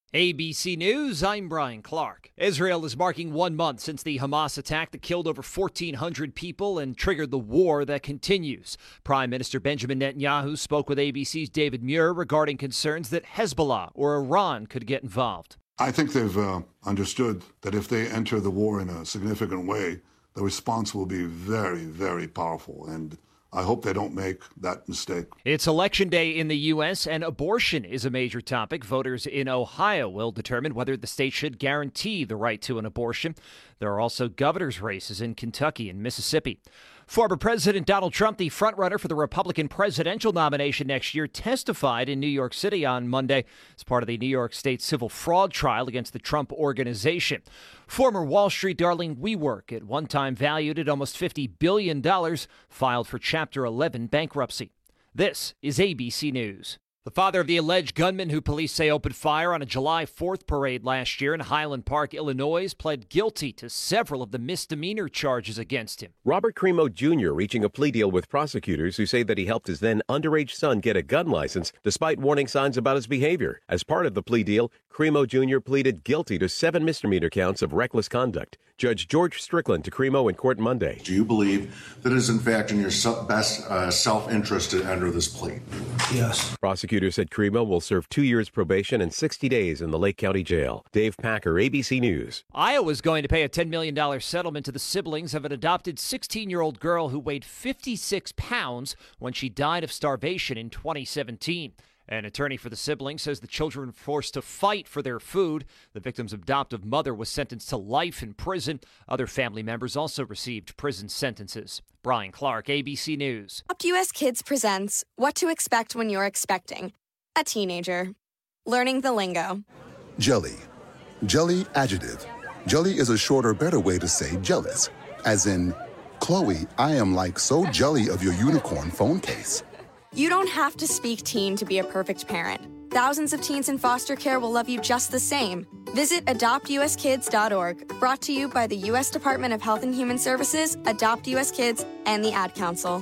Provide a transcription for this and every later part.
ABC News, I'm Brian Clark. Israel is marking 1 month since the Hamas attack that killed over 1,400 people and triggered the war that continues. Prime Minister Benjamin Netanyahu spoke with ABC's David Muir regarding concerns that Hezbollah or Iran could get involved. I think they've understood that if they enter the war in a significant way, the response will be very, very powerful. And I hope they don't make that mistake. It's Election Day in the U.S., and abortion is a major topic. Voters in Ohio will determine whether the state should guarantee the right to an abortion. There are also governor's races in Kentucky and Mississippi. Former President Donald Trump, the frontrunner for the Republican presidential nomination next year, testified in New York City on Monday as part of the New York State civil fraud trial against the Trump Organization. Former Wall Street darling WeWork, at one time valued at almost $50 billion, filed for Chapter 11 bankruptcy. This is ABC News. The father of the alleged gunman who police say opened fire on a July 4th parade last year in Highland Park, Illinois, pled guilty to several of the misdemeanor charges against him. Robert Cremo Jr. reaching a plea deal with prosecutors who say that he helped his then underage son get a gun license despite warning signs about his behavior. As part of the plea deal, Cremo Jr. pleaded guilty to 7 misdemeanor counts of reckless conduct. Judge George Strickland to Cremo in court Monday. Do you believe that it is in fact in your best self-interest to enter this plea? Yes. Prosecutors said Cremo will serve 2 years probation and 60 days in the Lake County Jail. Dave Packer, ABC News. Iowa's going to pay a $10 million settlement to the siblings of an adopted 16-year-old girl who weighed 56 pounds when she died of starvation in 2017. An attorney for the siblings says the children were forced to fight for their food. The victim's adoptive mother was sentenced to life in prison. Other family members also received prison sentences. Brian Clark, ABC News. Adopt US Kids presents What to Expect When You're Expecting a Teenager. Learning the lingo. Jelly. Jelly adjective. Jelly is a shorter, better way to say jealous. As in, Chloe, I am like so jelly of your unicorn phone case. You don't have to speak teen to be a perfect parent. Thousands of teens in foster care will love you just the same. Visit adoptuskids.org, brought to you by the U.S. Department of Health and Human Services, Adopt U.S. Kids, and the Ad Council.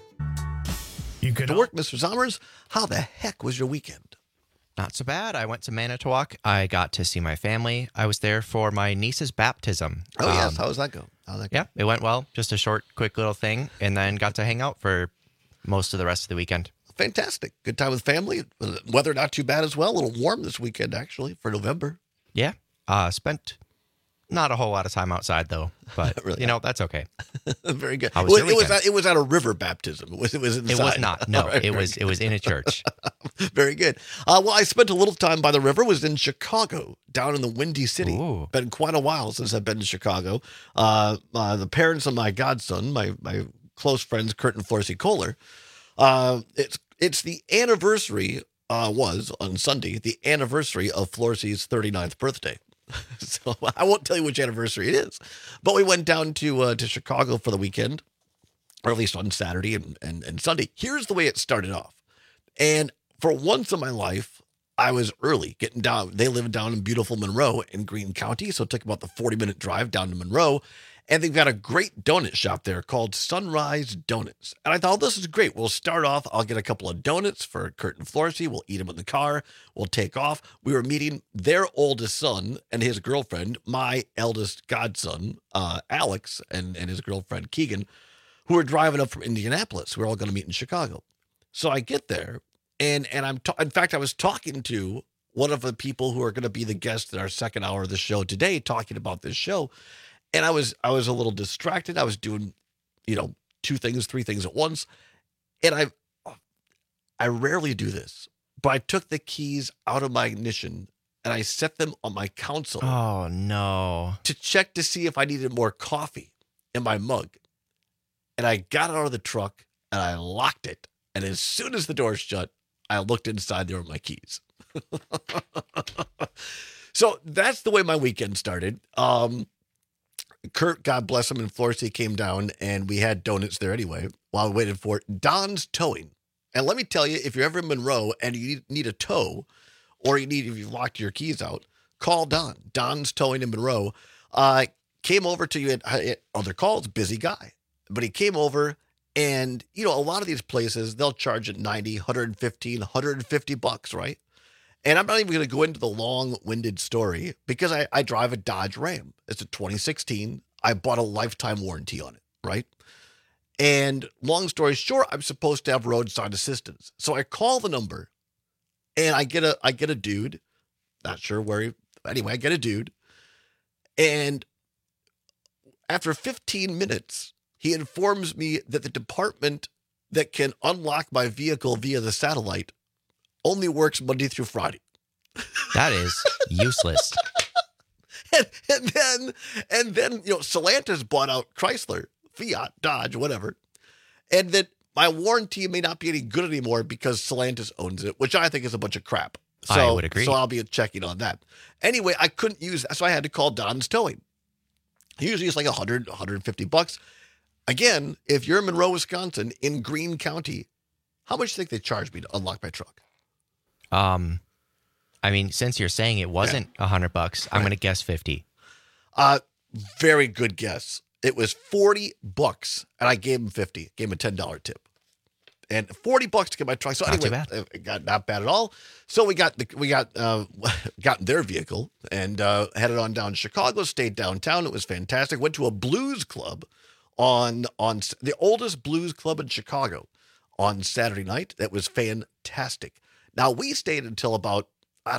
You could work, Mr. Sommers. How the heck was your weekend? Not so bad. I went to Manitowoc. I got to see my family. I was there for my niece's baptism. Oh, yes. How does that go? Yeah, it went well. Just a short, quick little thing, and then got to hang out for most of the rest of the weekend. Fantastic. Good time with family. Weather not too bad as well. A little warm this weekend, actually, for November. Yeah. Spent not a whole lot of time outside, though. But, really? That's okay. Very good. How was your weekend? It was at a river baptism. It was inside. It was not. No, Right, it was in a church. Very good. Well, I spent a little time by the river. Was in Chicago, down in the Windy City. Ooh. Been quite a while since I've been to Chicago. The parents of my godson, my close friends, Kurt and Florcy Kohler, it's the anniversary, was on Sunday, the anniversary of Florcy's 39th birthday. So I won't tell you which anniversary it is, but we went down to Chicago for the weekend, or at least on Saturday and Sunday. Here's the way it started off. And for once in my life, I was early getting down. They live down in beautiful Monroe in Greene County. So it took about the 40-minute drive down to Monroe. And they've got a great donut shop there called Sunrise Donuts. And I thought, oh, this is great. We'll start off. I'll get a couple of donuts for Kurt and Florcy. We'll eat them in the car. We'll take off. We were meeting their oldest son and his girlfriend, my eldest godson, Alex, and his girlfriend, Keegan, who were driving up from Indianapolis. We're all going to meet in Chicago. So I get there, and in fact, I was talking to one of the people who are going to be the guests in our second hour of the show today, talking about this show. And I was a little distracted. I was doing, 2 things, 3 things at once. And I rarely do this, but I took the keys out of my ignition and I set them on my console. Oh, no. To check to see if I needed more coffee in my mug. And I got out of the truck and I locked it. And as soon as the door shut, I looked inside. There were my keys. So that's the way my weekend started. Kurt, God bless him, and Florcy came down, and we had donuts there anyway while we waited for it. Don's Towing. And let me tell you, if you're ever in Monroe and you need a tow, or if you've locked your keys out, call Don. Don's Towing in Monroe. Came over to you at other calls, busy guy. But he came over, and, a lot of these places, they'll charge at $90, $115, $150, right? And I'm not even going to go into the long-winded story because I drive a Dodge Ram. It's a 2016. I bought a lifetime warranty on it, right? And long story short, I'm supposed to have roadside assistance. So I call the number and I get a dude, not sure where anyway, I get a dude. And after 15 minutes, he informs me that the department that can unlock my vehicle via the satellite only works Monday through Friday. That is useless. and then, Stellantis bought out Chrysler, Fiat, Dodge, whatever. And that my warranty may not be any good anymore because Stellantis owns it, which I think is a bunch of crap. So, I would agree. So I'll be checking on that. Anyway, I couldn't use that, so I had to call Don's Towing. Usually it's like $100, $150. Again, if you're in Monroe, Wisconsin, in Greene County, how much do you think they charge me to unlock my truck? I mean, since you're saying it wasn't $100, I'm going to guess 50. Very good guess. It was $40, and I gave him 50. Gave him a $10 tip, and $40 to get my truck. So Not anyway, too bad. it got not bad at all. So we got in their vehicle and headed on down to Chicago. Stayed downtown. It was fantastic. Went to a blues club on the oldest blues club in Chicago on Saturday night. That was fantastic. Now we stayed until about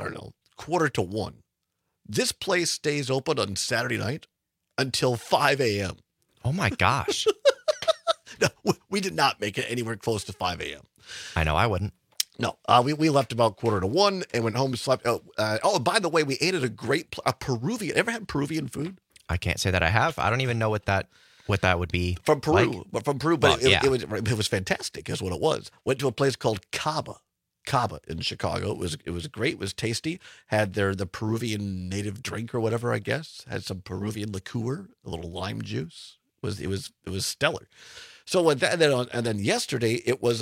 1:45. This place stays open on Saturday night until 5 a.m. Oh my gosh. No, we did not make it anywhere close to 5 a.m. I know I wouldn't. No, we left about 1:45 and went home and slept. By the way, we ate at a Peruvian. Ever had Peruvian food? I can't say that I have. I don't even know what that would be. From Peru. Like. But it was fantastic is what it was. Went to a place called Cava in Chicago. It was great. It was tasty. Had the Peruvian native drink or whatever, I guess. Had some Peruvian liqueur, a little lime juice. It was stellar. So with that, and then yesterday it was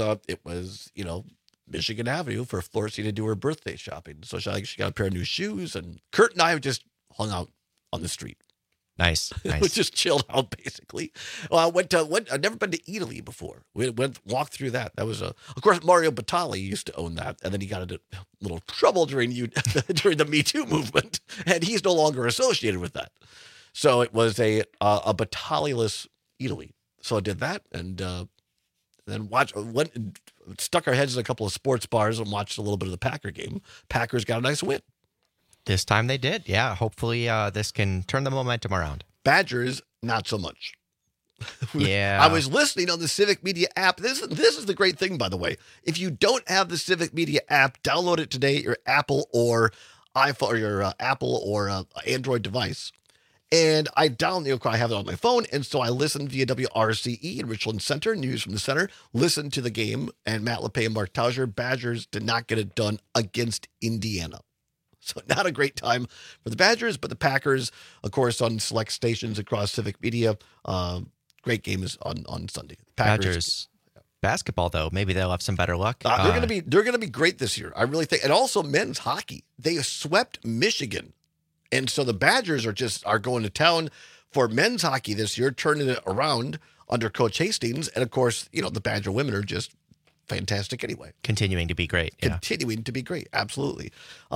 Michigan Avenue for Florcy to do her birthday shopping. So she got a pair of new shoes, and Kurt and I just hung out on the street. Nice. We just chilled out basically. I've never been to Italy before. We walked through that. That was of course Mario Batali used to own that, and then he got into a little trouble during the Me Too movement, and he's no longer associated with that. So it was a Batali-less Italy. So I did that, and then stuck our heads in a couple of sports bars and watched a little bit of the Packer game. Packers got a nice win. This time they did. Yeah. Hopefully this can turn the momentum around. Badgers, not so much. Yeah. I was listening on the Civic Media app. This is the great thing, by the way. If you don't have the Civic Media app, download it today at your Apple or iPhone or your Apple or Android device. And I have it on my phone, and so I listened via WRCE in Richland Center, news from the center, listened to the game, and Matt LePay and Mark Tauger. Badgers did not get it done against Indiana. So not a great time for the Badgers, but the Packers, of course, on select stations across Civic Media. Great games on Sunday. Badgers basketball, though, maybe they'll have some better luck. They're gonna be great this year. I really think, and also men's hockey. They swept Michigan. And so the Badgers are going to town for men's hockey this year, turning it around under Coach Hastings. And of course, the Badger women are just fantastic anyway. Continuing to be great. Continuing to be great. Absolutely.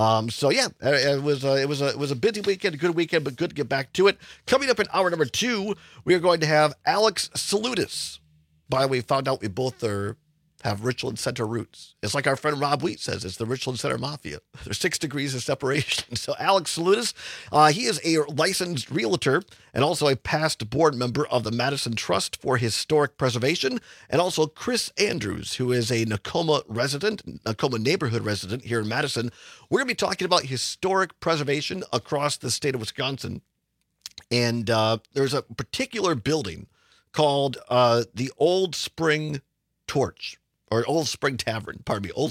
It was a busy weekend, a good weekend, but good to get back to it. Coming up in hour number 2, we are going to have Alex Salutis. By the way, we found out we both have Richland Center roots. It's like our friend Rob Wheat says, it's the Richland Center Mafia. There's 6 degrees of separation. So Alex Salutis, he is a licensed realtor and also a past board member of the Madison Trust for Historic Preservation, and also Chris Andrews, who is a Nakoma neighborhood resident here in Madison. We're going to be talking about historic preservation across the state of Wisconsin. And there's a particular building called the Old Spring Torch. Or Old Spring Tavern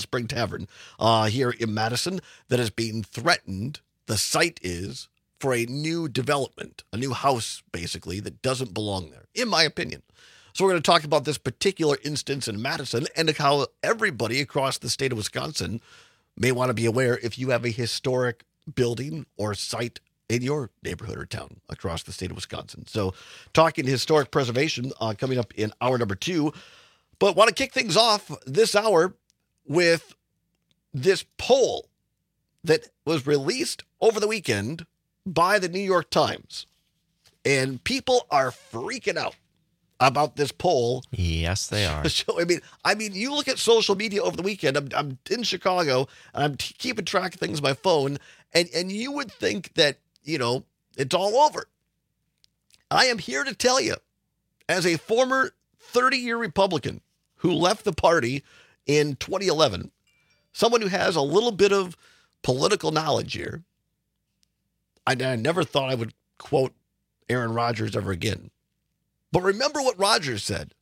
here in Madison that is being threatened. The site is for a new development, a new house, basically, that doesn't belong there, in my opinion. So we're going to talk about this particular instance in Madison and how everybody across the state of Wisconsin may want to be aware if you have a historic building or site in your neighborhood or town across the state of Wisconsin. So talking historic preservation coming up in hour number 2. But want to kick things off this hour with this poll that was released over the weekend by the New York Times. And people are freaking out about this poll. Yes, they are. So, I mean, you look at social media over the weekend. I'm in Chicago, and I'm keeping track of things on my phone, and you would think that, it's all over. I am here to tell you, as a former 30-year Republican who left the party in 2011, someone who has a little bit of political knowledge here, I never thought I would quote Aaron Rodgers ever again. But remember what Rodgers said.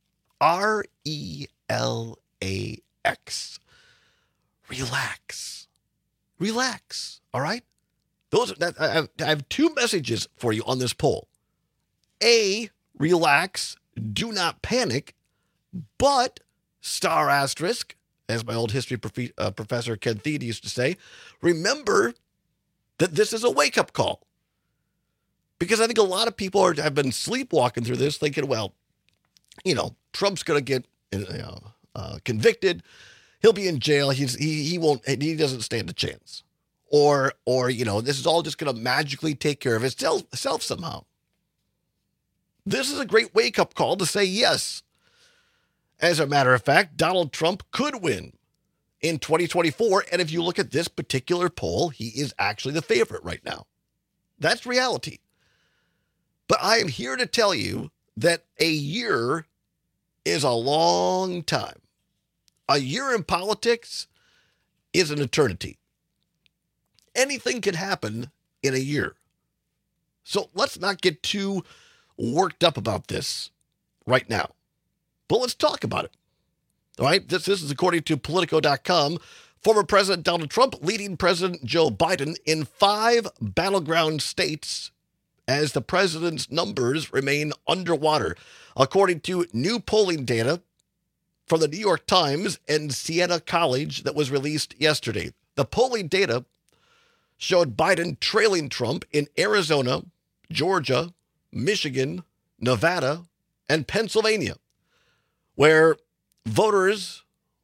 RELAX. Relax. Relax. All right? I have two messages for you on this poll. A, relax. Do not panic. But, star asterisk, as my old history professor Ken Thede used to say, remember that this is a wake-up call. Because I think a lot of people have been sleepwalking through this thinking, well, Trump's going to get convicted. He'll be in jail. He doesn't stand a chance. Or this is all just going to magically take care of itself somehow. This is a great wake-up call to say yes. As a matter of fact, Donald Trump could win in 2024. And if you look at this particular poll, he is actually the favorite right now. That's reality. But I am here to tell you that a year is a long time. A year in politics is an eternity. Anything can happen in a year. So let's not get too worked up about this right now. But let's talk about it. All right, this is according to Politico.com. Former President Donald Trump leading President Joe Biden in 5 battleground states as the president's numbers remain underwater, according to new polling data from the New York Times and Siena College that was released yesterday. The polling data showed Biden trailing Trump in Arizona, Georgia, Michigan, Nevada, and Pennsylvania, where voters,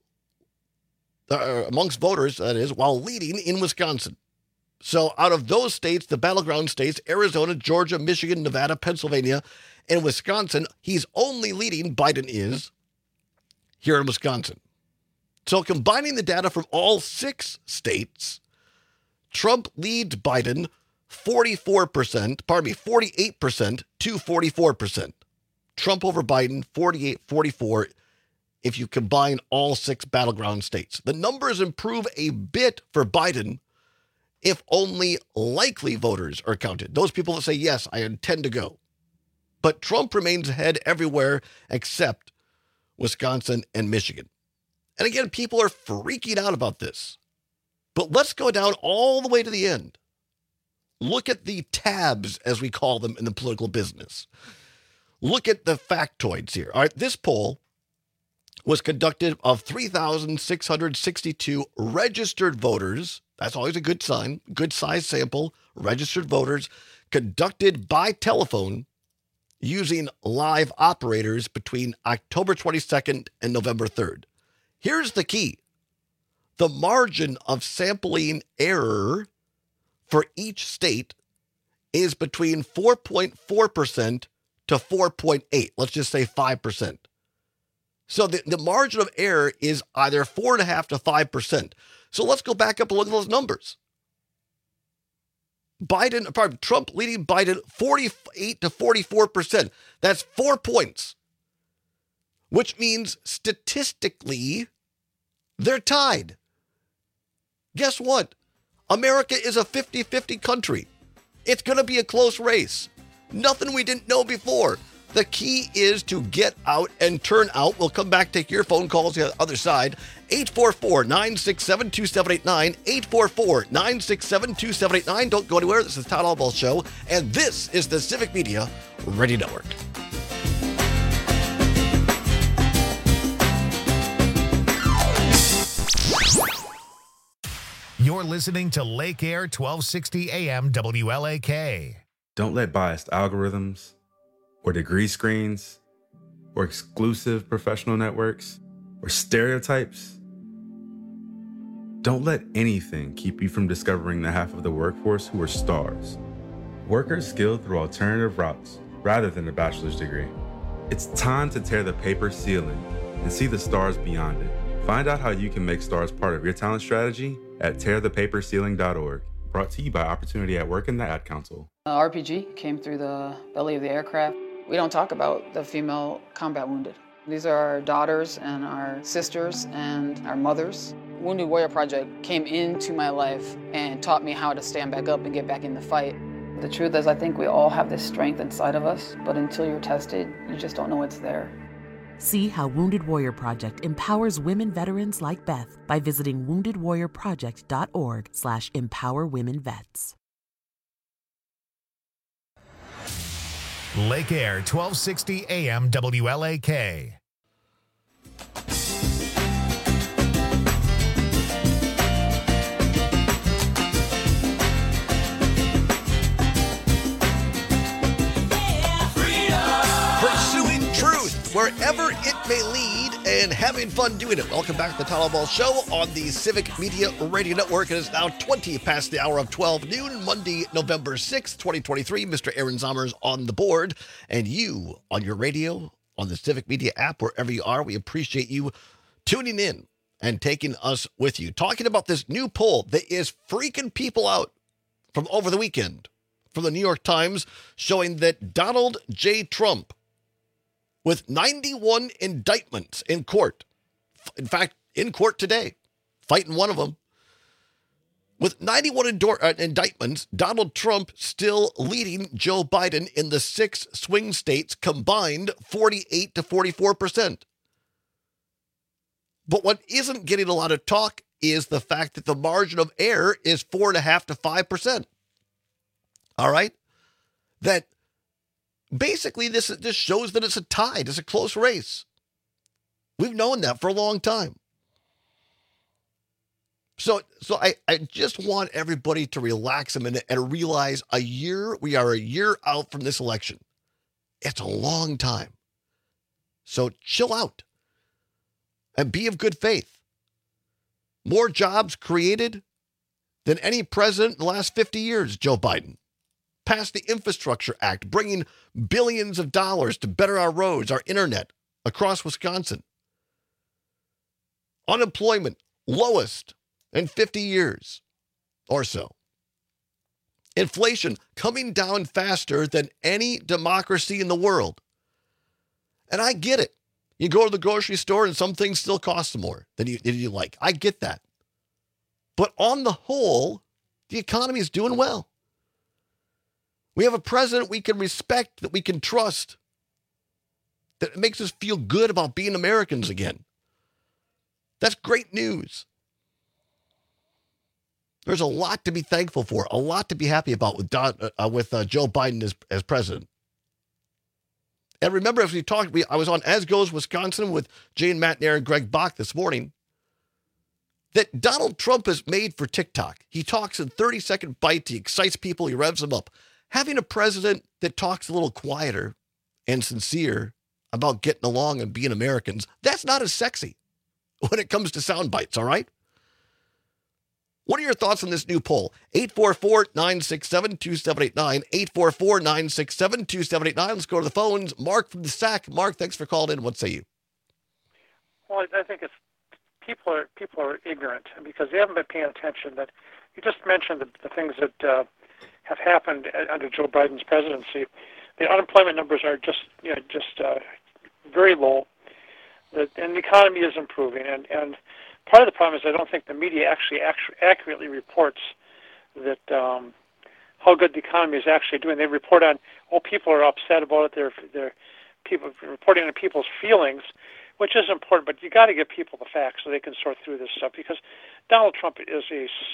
amongst voters, that is, while leading in Wisconsin. So out of those states, the battleground states, Arizona, Georgia, Michigan, Nevada, Pennsylvania, and Wisconsin, he's only leading, Biden is, here in Wisconsin. So combining the data from all 6 states, Trump leads Biden 48% to 44%. Trump over Biden, 48-44, if you combine all 6 battleground states. The numbers improve a bit for Biden if only likely voters are counted. Those people that say, yes, I intend to go. But Trump remains ahead everywhere except Wisconsin and Michigan. And again, people are freaking out about this. But let's go down all the way to the end. Look at the tabs, as we call them in the political business. Look at the factoids here. All right, this poll was conducted of 3,662 registered voters. That's always a good sign, good size sample, registered voters, conducted by telephone using live operators between October 22nd and November 3rd. Here's the key. The margin of sampling error for each state is between 4.4% to 4.8%. Let's just say 5%. So the margin of error is either 4.5% to 5%. So let's go back up and look at those numbers. Trump leading Biden 48 to 44%. That's 4 points, which means statistically they're tied. Guess what? America is a 50-50 country. It's going to be a close race. Nothing we didn't know before. The key is to get out and turn out. We'll come back, take your phone calls on the other side. 844-967-2789. 844-967-2789. Don't go anywhere. This is the Todd Albaugh Show, and this is the Civic Media Radio Network. You're listening to Lake Air 1260 AM WLAK. Don't let biased algorithms or degree screens or exclusive professional networks or stereotypes Don't let anything keep you from discovering the half of the workforce who are stars. Workers skilled through alternative routes rather than a bachelor's degree. It's time to tear the paper ceiling and see the stars beyond it. Find out how you can make stars part of your talent strategy at tearthepaperceiling.org. Brought to you by Opportunity at Work and the Ad Council. RPG came through the belly of the aircraft. We don't talk about the female combat wounded. These are our daughters and our sisters and our mothers. Wounded Warrior Project came into my life and taught me how to stand back up and get back in the fight. The truth is, I think we all have this strength inside of us, but until you're tested, you just don't know it's there. See how Wounded Warrior Project empowers women veterans like Beth by visiting woundedwarriorproject.org/empowerwomenvets. Lake Air, 1260 AM WLAK. Pursuing truth wherever it may lead and having fun doing it. Welcome back to the Tyler Ball Show on the Civic Media Radio Network. It is now 20 past the hour of 12 noon, Monday, November 6th, 2023. Mr. Aaron Zommers on the board, and you on your radio, on the Civic Media app, wherever you are. We appreciate you tuning in and taking us with you. Talking about this new poll that is freaking people out from over the weekend from the New York Times, showing that Donald J. Trump, with 91 indictments in court, in fact, in court today, fighting one of them, with 91 indictments, Donald Trump still leading Joe Biden in the 6 swing states, combined 48 to 44%. But what isn't getting a lot of talk is the fact that the margin of error is 4.5 to 5%. All right? That basically this shows that it's a tie. It's a close race. We've known that for a long time. So I just want everybody to relax a minute and realize we are a year out from this election. It's a long time. So chill out and be of good faith. More jobs created than any president in the last 50 years, Joe Biden. Passed the Infrastructure Act, bringing billions of dollars to better our roads, our internet across Wisconsin. Unemployment, lowest in 50 years or so. Inflation coming down faster than any democracy in the world. And I get it. You go to the grocery store and some things still cost more than you like. I get that. But on the whole, the economy is doing well. We have a president we can respect, that we can trust, that makes us feel good about being Americans again. That's great news. There's a lot to be thankful for, a lot to be happy about with Joe Biden as president. And remember, as we talked, I was on As Goes Wisconsin with Jane Matnair and Greg Bach this morning, that Donald Trump is made for TikTok. He talks in 30-second bites. He excites people. He revs them up. Having a president that talks a little quieter and sincere about getting along and being Americans, that's not as sexy when it comes to sound bites, all right? What are your thoughts on this new poll? 844-967-2789, 844-967-2789. Let's go to the phones. Mark from the SAC. Mark, thanks for calling in. What say you? Well, I think people are ignorant because they haven't been paying attention. That you just mentioned the things that have happened under Joe Biden's presidency. The unemployment numbers are just very low, and the economy is improving. And part of the problem is I don't think the media actually accurately reports that how good the economy is actually doing. They report on, people are upset about it. They're people reporting on people's feelings, which is important. But you got to give people the facts so they can sort through this stuff. Because Donald Trump is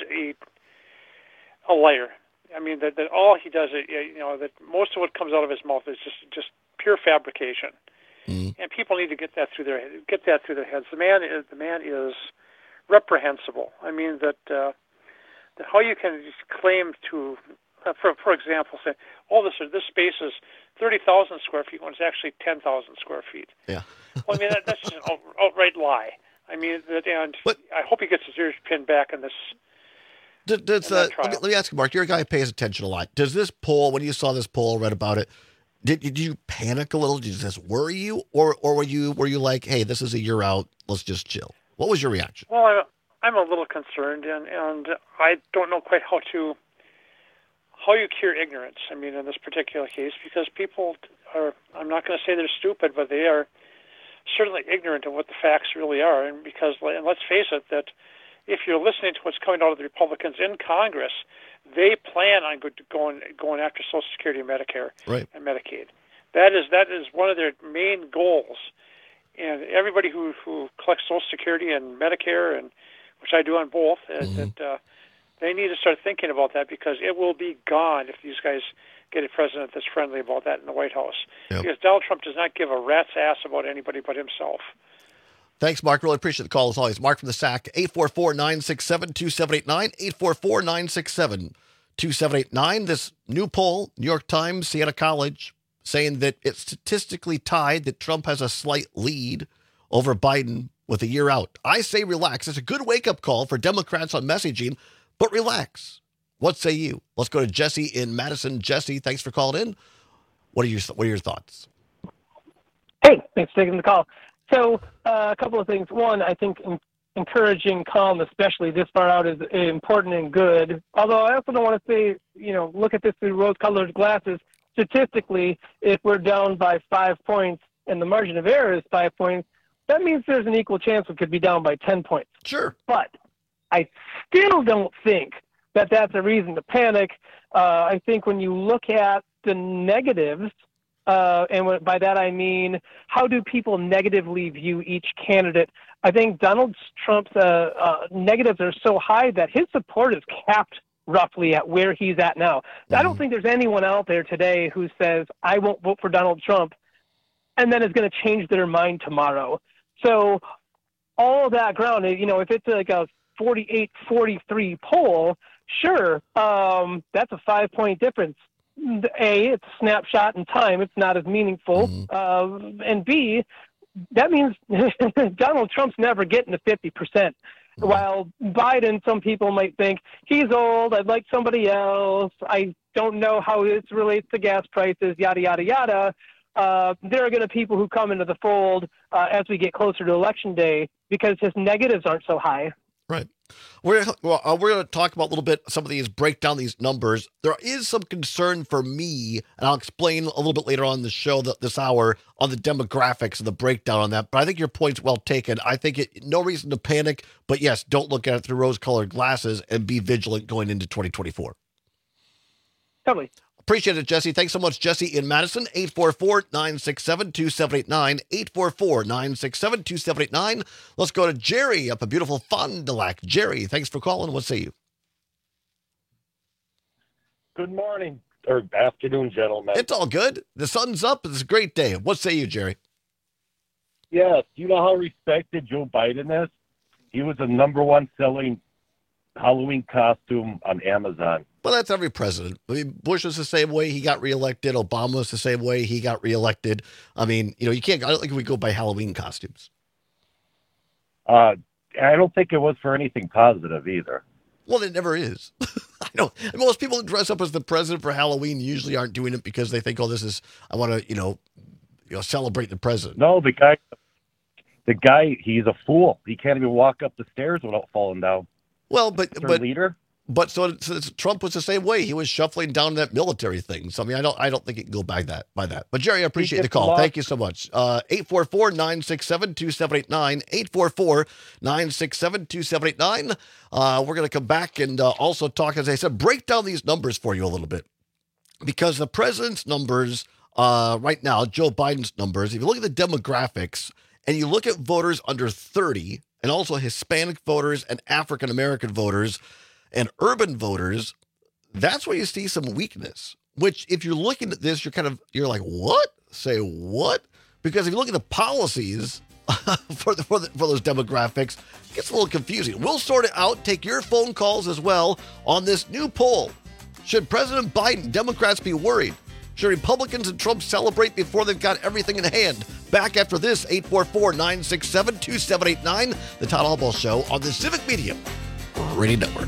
a liar. I mean that all he does, that most of what comes out of his mouth is just pure fabrication, and people need to get that through their heads. The man is reprehensible. I mean that how you can just claim to, for example, say, this space is 30,000 square feet when it's actually 10,000 square feet. Yeah. Well, I mean that's just an outright lie. I mean, and I hope he gets his ears pinned back in this. Let me ask you, Mark, you're a guy who pays attention a lot. Does this poll, when you saw this poll, read about it, did you panic a little? Did this worry you? Or were you like, hey, this is a year out, let's just chill? What was your reaction? Well, I'm a little concerned, and I don't know quite how you cure ignorance. I mean, in this particular case, because people are, I'm not going to say they're stupid, but they are certainly ignorant of what the facts really are. And let's face it, that if you're listening to what's coming out of the Republicans in Congress, they plan on going after Social Security and Medicare and Medicaid. That is one of their main goals. And everybody who collects Social Security and Medicare, and which I do on both, that they need to start thinking about that, because it will be gone if these guys get a president that's friendly about that in the White House. Yep. Because Donald Trump does not give a rat's ass about anybody but himself. Thanks, Mark. Really appreciate the call as always. Mark from the SAC, 844-967-2789, 844-967-2789. This new poll, New York Times, Siena College, saying that it's statistically tied, that Trump has a slight lead over Biden with a year out. I say relax. It's a good wake-up call for Democrats on messaging, but relax. What say you? Let's go to Jesse in Madison. Jesse, thanks for calling in. What are your thoughts? Hey, thanks for taking the call. So a couple of things. One, I think encouraging calm, especially this far out, is important and good. Although I also don't want to say, look at this through rose-colored glasses. Statistically, if we're down by 5 points and the margin of error is 5 points, that means there's an equal chance we could be down by 10 points. Sure. But I still don't think that that's a reason to panic. I think when you look at the negatives, and by that I mean, how do people negatively view each candidate? I think Donald Trump's negatives are so high that his support is capped roughly at where he's at now. I don't think there's anyone out there today who says, I won't vote for Donald Trump, and then is going to change their mind tomorrow. So all of that ground, if it's like a 48-43 poll, sure, that's a 5-point difference. A, it's a snapshot in time. It's not as meaningful. And B, that means Donald Trump's never getting to 50%. While Biden, some people might think, he's old, I'd like somebody else, I don't know how this relates to gas prices, yada, yada, yada. There are going to be people who come into the fold as we get closer to Election Day because his negatives aren't so high. Right. We're going to talk about a little bit, some of these, break down these numbers. There is some concern for me, and I'll explain a little bit later on in the show this hour on the demographics and the breakdown on that. But I think your point's well taken. I think no reason to panic, but yes, don't look at it through rose-colored glasses and be vigilant going into 2024. Totally. Appreciate it, Jesse. Thanks so much, Jesse in Madison. 844-967-2789. 844-967-2789. Let's go to Jerry up a beautiful Fond du Lac. Jerry, thanks for calling. What say you? Good morning, or afternoon, gentlemen. It's all good. The sun's up. It's a great day. What say you, Jerry? Yes. You know how respected Joe Biden is? He was the #1 selling Halloween costume on Amazon. Well, that's every president. I mean, Bush was the same way. He got reelected. Obama was the same way. He got reelected. I mean, you can't, I don't think we go by Halloween costumes. I don't think it was for anything positive either. Well, it never is. I know. Most people who dress up as the president for Halloween usually aren't doing it because they think, I want to, celebrate the president. No, the guy, he's a fool. He can't even walk up the stairs without falling down. Well, but leader. But so Trump was the same way. He was shuffling down that military thing. So I mean, I don't think it can go by that. But Jerry, I appreciate the call. Thank you so much. 844-967-2789. 844-967-2789. We're going to come back and also talk, as I said, break down these numbers for you a little bit, because the president's numbers right now, Joe Biden's numbers. If you look at the demographics and you look at voters under 30, and also Hispanic voters and African American voters and urban voters, that's where you see some weakness, which if you're looking at this, you're like, what? Say what? Because if you look at the policies for those demographics, it gets a little confusing. We'll sort it out, take your phone calls as well on this new poll. Should President Biden, Democrats be worried? Should Republicans and Trump celebrate before they've got everything in hand? Back after this, 844-967-2789, the Todd Albaugh Show on the Civic Media Radio Network.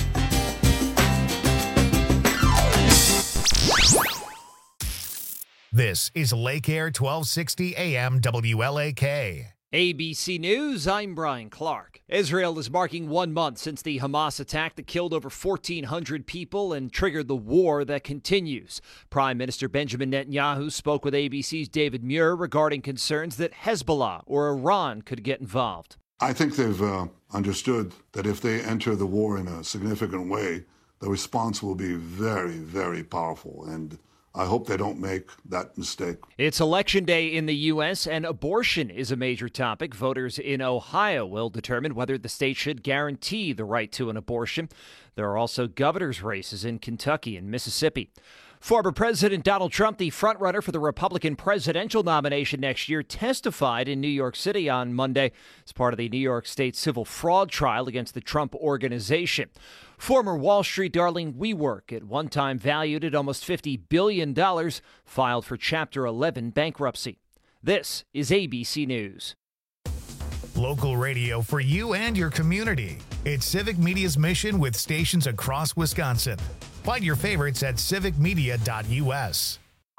This is Lake Air 1260 AM WLAK. ABC News, I'm Brian Clark. Israel is marking 1 month since the Hamas attack that killed over 1,400 people and triggered the war that continues. Prime Minister Benjamin Netanyahu spoke with ABC's David Muir regarding concerns that Hezbollah or Iran could get involved. I think they've understood that if they enter the war in a significant way, the response will be very, very powerful. And I hope they don't make that mistake. It's Election Day in the U.S., and abortion is a major topic. Voters in Ohio will determine whether the state should guarantee the right to an abortion. There are also governor's races in Kentucky and Mississippi. Former President Donald Trump, the frontrunner for the Republican presidential nomination next year, testified in New York City on Monday as part of the New York State civil fraud trial against the Trump Organization. Former Wall Street darling WeWork, at one time valued at almost $50 billion, filed for Chapter 11 bankruptcy. This is ABC News. Local radio for you and your community. It's Civic Media's mission with stations across Wisconsin. Find your favorites at civicmedia.us.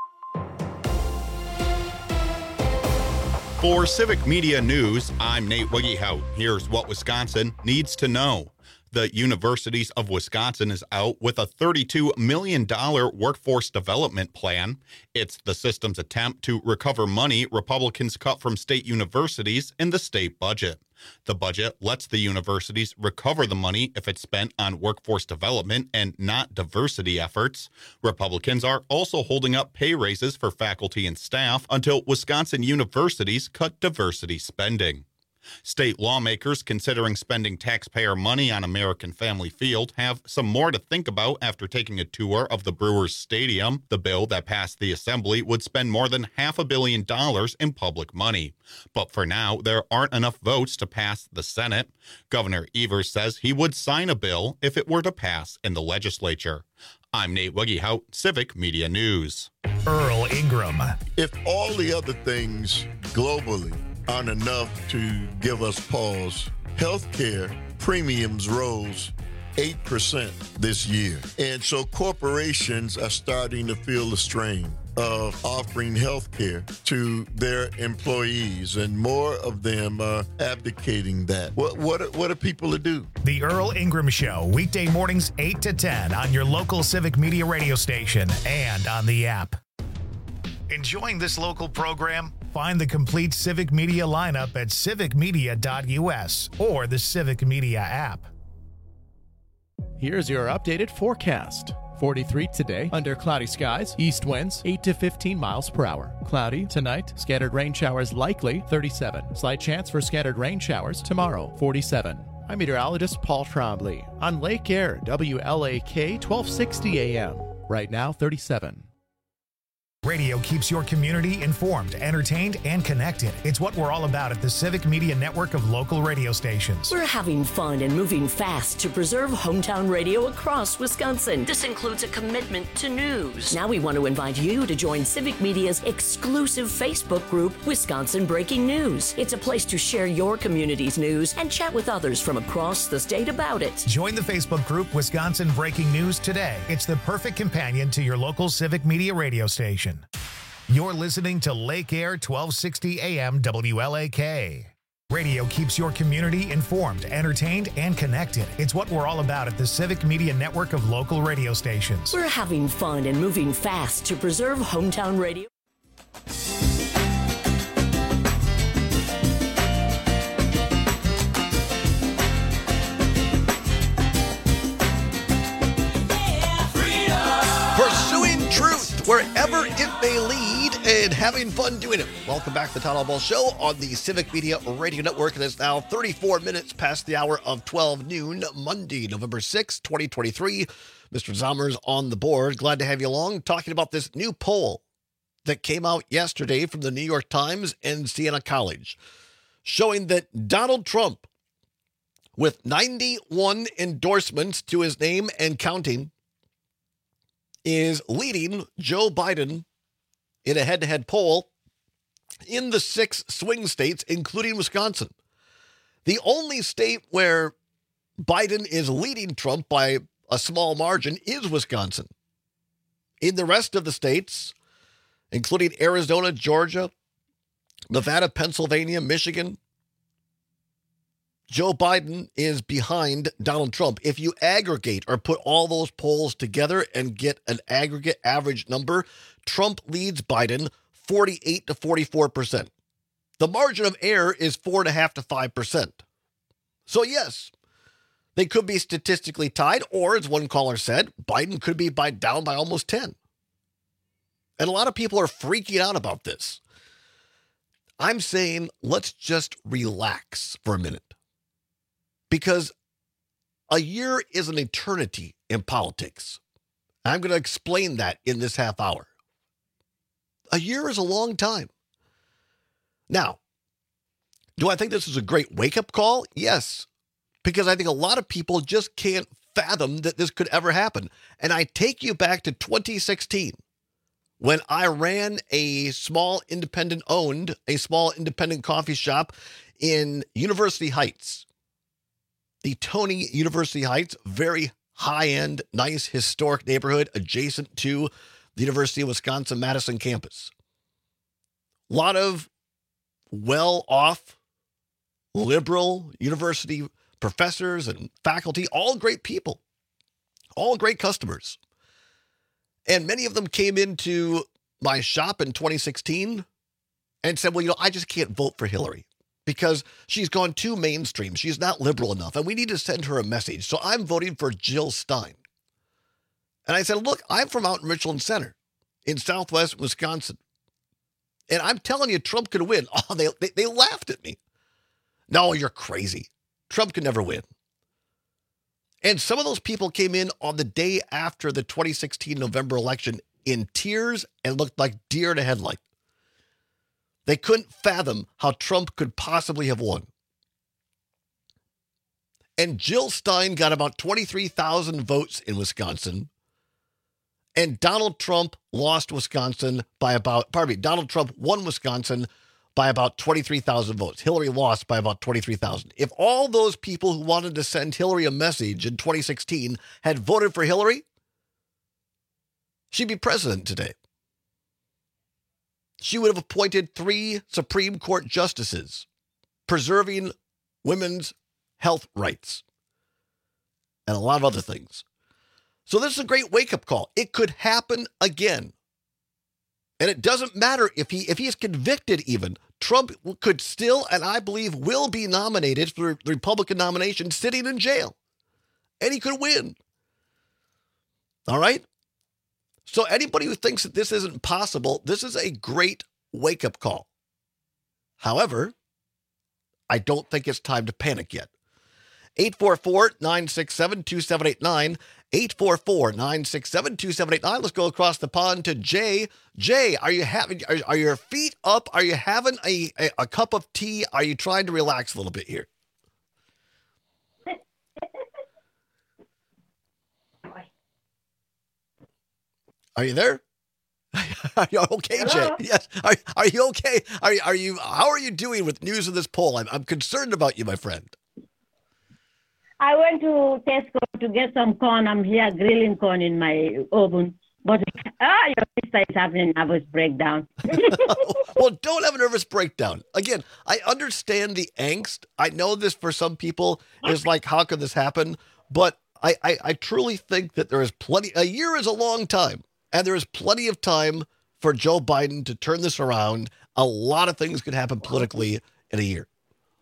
For Civic Media News, I'm Nate Wiggyhout. Here's what Wisconsin needs to know. The Universities of Wisconsin is out with a $32 million workforce development plan. It's the system's attempt to recover money Republicans cut from state universities in the state budget. The budget lets the universities recover the money if it's spent on workforce development and not diversity efforts. Republicans are also holding up pay raises for faculty and staff until Wisconsin universities cut diversity spending. State lawmakers considering spending taxpayer money on American Family Field have some more to think about after taking a tour of the Brewers Stadium. The bill that passed the Assembly would spend more than $500 million in public money. But for now, there aren't enough votes to pass the Senate. Governor Evers says he would sign a bill if it were to pass in the legislature. I'm Nate Wiggyhout, Civic Media News. Earl Ingram. If all the other things globally aren't enough to give us pause, healthcare premiums rose 8% this year. And so corporations are starting to feel the strain of offering health care to their employees, and more of them are abdicating that. What are people to do? The Earl Ingram Show, weekday mornings 8 to 10 on your local Civic Media radio station and on the app. Enjoying this local program? Find the complete Civic Media lineup at civicmedia.us or the Civic Media app. Here's your updated forecast. 43 today, under cloudy skies, east winds 8 to 15 miles per hour. Cloudy tonight, scattered rain showers likely 37. Slight chance for scattered rain showers tomorrow 47. I'm meteorologist Paul Trombley on Lake Air, WLAK 1260 AM. Right now 37. Radio keeps your community informed, entertained, and connected. It's what we're all about at the Civic Media network of local radio stations. We're having fun and moving fast to preserve hometown radio across Wisconsin. This includes a commitment to news. Now we want to invite you to join Civic Media's exclusive Facebook group, Wisconsin Breaking News. It's a place to share your community's news and chat with others from across the state about it. Join the Facebook group, Wisconsin Breaking News today. It's the perfect companion to your local Civic Media radio station. You're listening to Lake Air 1260 AM WLAK. Radio keeps your community informed, entertained, and connected. It's what we're all about at the Civic Media network of local radio stations. We're having fun and moving fast to preserve hometown radio. Pursuing truth wherever it may lead and having fun doing it. Welcome back to the Todd Albaugh Show on the Civic Media Radio Network. It is now 34 minutes past the hour of 12 noon, Monday, November 6, 2023. Mr. Zommer's on the board. Glad to have you along, talking about this new poll that came out yesterday from the New York Times and Siena College, showing that Donald Trump, with 91 endorsements to his name and counting, is leading Joe Biden in a head-to-head poll in the 6 swing states, including Wisconsin. The only state where Biden is leading Trump by a small margin is Wisconsin. In the rest of the states, including Arizona, Georgia, Nevada, Pennsylvania, Michigan, Joe Biden is behind Donald Trump. If you aggregate or put all those polls together and get an aggregate average number, Trump leads Biden 48 to 44%. The margin of error is 4.5 to 5%. So yes, they could be statistically tied, or as one caller said, Biden could be down by almost 10. And a lot of people are freaking out about this. I'm saying let's just relax for a minute. Because a year is an eternity in politics. I'm going to explain that in this half hour. A year is a long time. Now, do I think this is a great wake-up call? Yes, because I think a lot of people just can't fathom that this could ever happen. And I take you back to 2016, when I ran a small independent coffee shop in University Heights. The Tony University Heights, very high-end, nice, historic neighborhood adjacent to the University of Wisconsin-Madison campus. A lot of well-off, liberal university professors and faculty, all great people, all great customers. And many of them came into my shop in 2016 and said, well, I just can't vote for Hillary because she's gone too mainstream. She's not liberal enough, and we need to send her a message. So I'm voting for Jill Stein. And I said, look, I'm from out in Richland Center in southwest Wisconsin. And I'm telling you, Trump could win. Oh, they laughed at me. No, you're crazy. Trump could never win. And some of those people came in on the day after the 2016 November election in tears and looked like deer in a headlight. They couldn't fathom how Trump could possibly have won. And Jill Stein got about 23,000 votes in Wisconsin. And Donald Trump won Wisconsin by about 23,000 votes. Hillary lost by about 23,000. If all those people who wanted to send Hillary a message in 2016 had voted for Hillary, she'd be president today. She would have appointed 3 Supreme Court justices, preserving women's health rights, and a lot of other things. So this is a great wake-up call. It could happen again. And it doesn't matter if he is convicted even. Trump could still, and I believe will be nominated for the Republican nomination, sitting in jail. And he could win. All right? So anybody who thinks that this isn't possible, this is a great wake-up call. However, I don't think it's time to panic yet. 844-967-2789. 844-967-2789. Let's go across the pond to Jay. Jay, are your feet up? Are you having a cup of tea? Are you trying to relax a little bit here? Are you there? Are you okay, Hello? Jay? Yes. Are you okay? Are you? How are you doing with news of this poll? I'm concerned about you, my friend. I went to Tesco to get some corn. I'm here grilling corn in my oven. But your sister is having a nervous breakdown. Well, don't have a nervous breakdown. Again, I understand the angst. I know this for some people is like, how could this happen? But I truly think that there is plenty. A year is a long time. And there is plenty of time for Joe Biden to turn this around. A lot of things could happen politically in a year.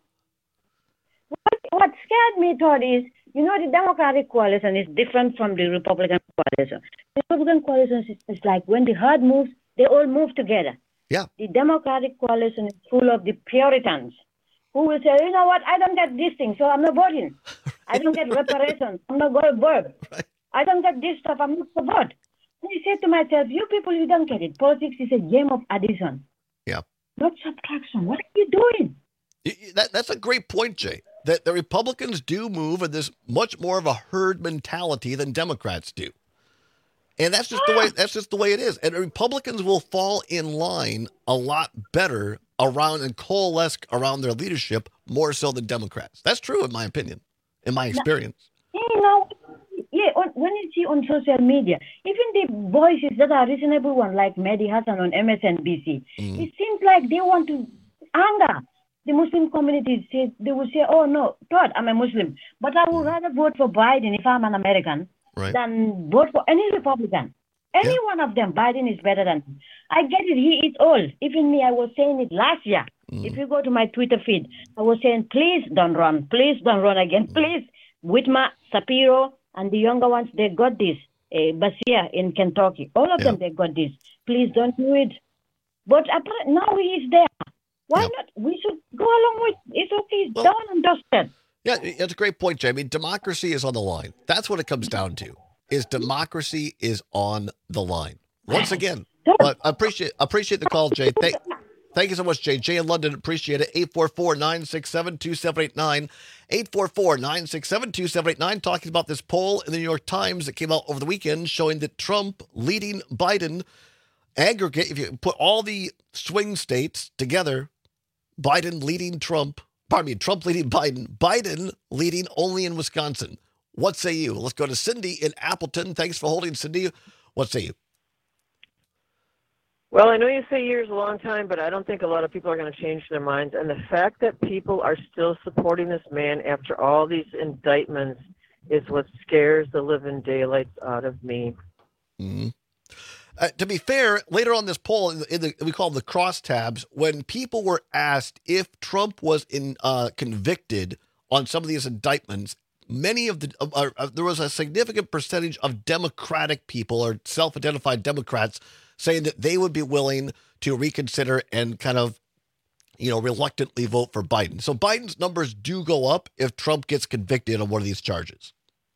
What scared me, Todd, is, the Democratic coalition is different from the Republican coalition. The Republican coalition is like when the herd moves, they all move together. Yeah. The Democratic coalition is full of the Puritans who will say, you know what, I don't get this thing, so I'm not voting. I don't get reparations, I'm not going to vote. Right. I don't get this stuff, I'm not going to vote. And I said to myself, you people, you don't get it. Politics is a game of addition. Yeah. Not subtraction. What are you doing? That's a great point, Jay. That the Republicans do move in this much more of a herd mentality than Democrats do. And that's just the way it is. And Republicans will fall in line a lot better around and coalesce around their leadership more so than Democrats. That's true, in my opinion, in my experience. When you see on social media, even the voices that are reasonable ones, like Mehdi Hassan on MSNBC, it seems like they want to anger the Muslim community. They will say, oh, no, God, I'm a Muslim, but I would rather vote for Biden if I'm an American than vote for any Republican. Any one of them, Biden is better than him. I get it. He is old. Even me, I was saying it last year. If you go to my Twitter feed, I was saying, please don't run. Please don't run again. Please. Whitmer, Shapiro, and the younger ones, they got this. Basia in Kentucky. All of them, they got this. Please don't do it. But now he is there. Why not? We should go along with it. It's okay. It's done and dusted. Yeah, that's a great point, Jay. I mean, democracy is on the line. That's what it comes down to, is democracy is on the line. Once again, but I appreciate the call, Jay. Thank you so much, Jay. Jay in London, appreciate it. 844-967-2789. 844-967-2789. Talking about this poll in the New York Times that came out over the weekend showing that Trump leading Biden aggregate, if you put all the swing states together, Biden leading Trump leading Biden leading only in Wisconsin. What say you? Let's go to Cindy in Appleton. Thanks for holding, Cindy. What say you? Well, I know you say years a long time, but I don't think a lot of people are going to change their minds. And the fact that people are still supporting this man after all these indictments is what scares the living daylights out of me. Mm-hmm. To be fair, later on this poll, we call them the crosstabs, when people were asked if Trump was convicted on some of these indictments, many of there was a significant percentage of Democratic people or self-identified Democrats saying that they would be willing to reconsider and kind of, reluctantly vote for Biden. So Biden's numbers do go up if Trump gets convicted on one of these charges.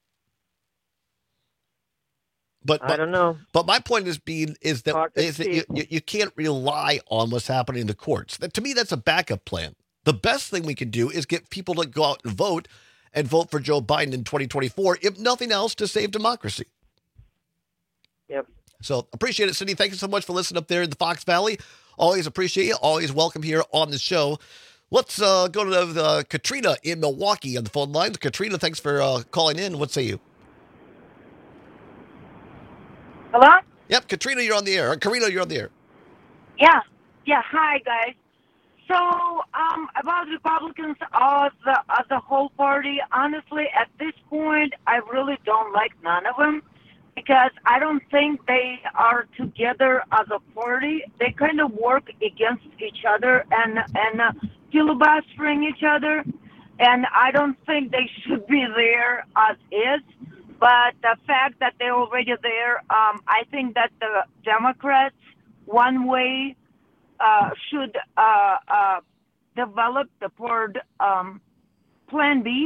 But I don't know. But my point is that you can't rely on what's happening in the courts. To me, that's a backup plan. The best thing we can do is get people to go out and vote for Joe Biden in 2024, if nothing else, to save democracy. Yep. So appreciate it, Cindy. Thank you so much for listening up there in the Fox Valley. Always appreciate you. Always welcome here on the show. Let's go to Katrina in Milwaukee on the phone lines. Katrina, thanks for calling in. What say you? Hello? Yep, Katrina, you're on the air. Karina, you're on the air. Yeah. Hi, guys. So, about Republicans as a whole party, honestly, at this point, I really don't like none of them because I don't think they are together as a party. They kind of work against each other and filibustering each other, and I don't think they should be there as is. But the fact that they're already there, I think that the Democrats, one way, should develop the Plan B